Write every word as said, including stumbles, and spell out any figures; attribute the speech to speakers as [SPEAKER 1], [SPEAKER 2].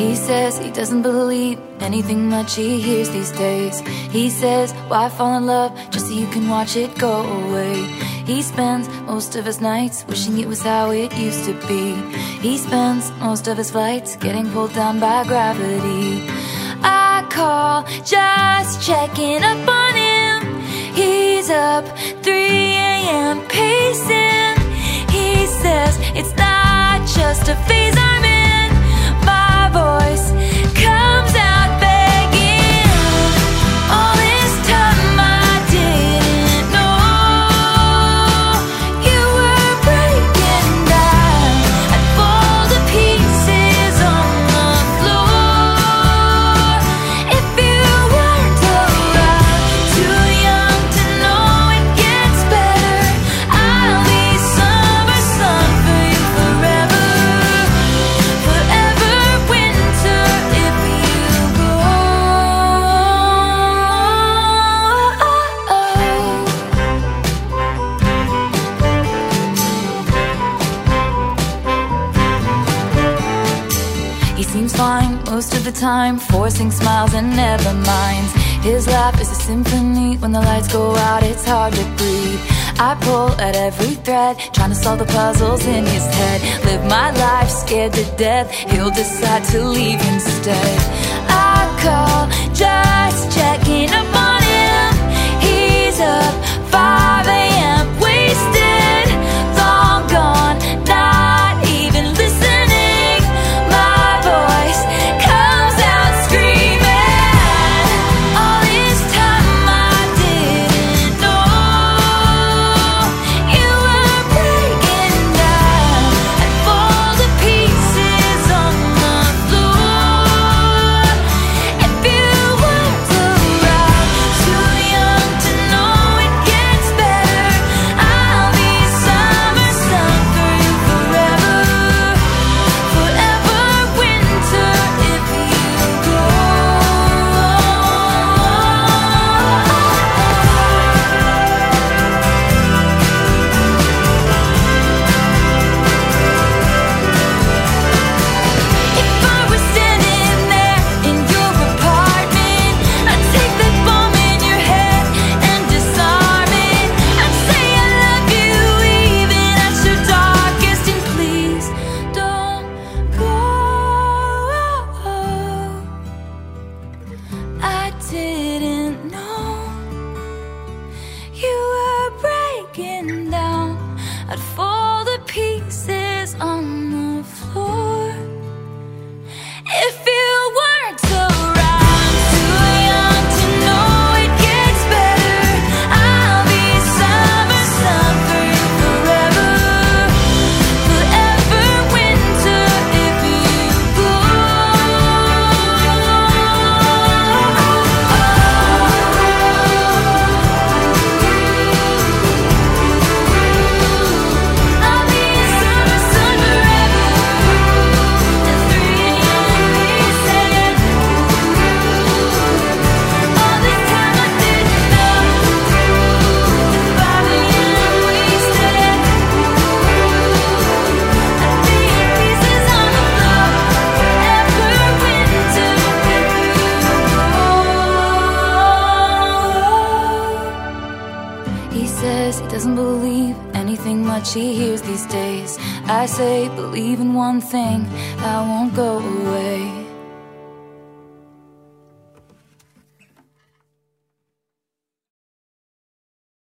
[SPEAKER 1] He says he doesn't believe anything much he hears these days. He says, why fall in love just so you can watch it go away? He spends most of his nights wishing it was how it used to be. He spends most of his flights getting pulled down by gravity. I call just checking up on him. He's up three a m pacing. He says it's not just a phase I'm in. My voice comes out begging. All this time I didn't know you were breaking down. I'd fall to pieces on the floor if you weren't around. Too young to know it gets better. I'll be summer sun for you forever. Forever winter if you go. He seems fine most of the time, forcing smiles and never minds. His laugh is a symphony. When the lights go out, it's hard to breathe. I pull at every thread, trying to solve the puzzles in his head. Live my life scared to death. He'll decide to leave instead. I call just checking up on him. He's up five a m wasted, long gone, not even listening. My voice comes out screaming. All this time I didn't know you were breaking down. I'd fall to pieces on the floor if you weren't around. Too young to know it gets better. I'll be summer sun for you forever. Forever winter if you go. If I was standing there in your apartment, I'd take that bomb in your head and disarm it. I'd say I love you even at your darkest, and please don't go. I didn't know you were breaking down. I'd fall to pieces on the floor if you weren't around. Too young to know it gets better. I'll be summer sun for you forever. Forever winter if you go. I'll be summer sun forever. At three a m pacing. All this time I didn't know. At five a m wasted. I'd be pieces on the floor. Forever winter if you go. He says he doesn't believe anything much he hears these days. I say, believe in one thing that won't go away.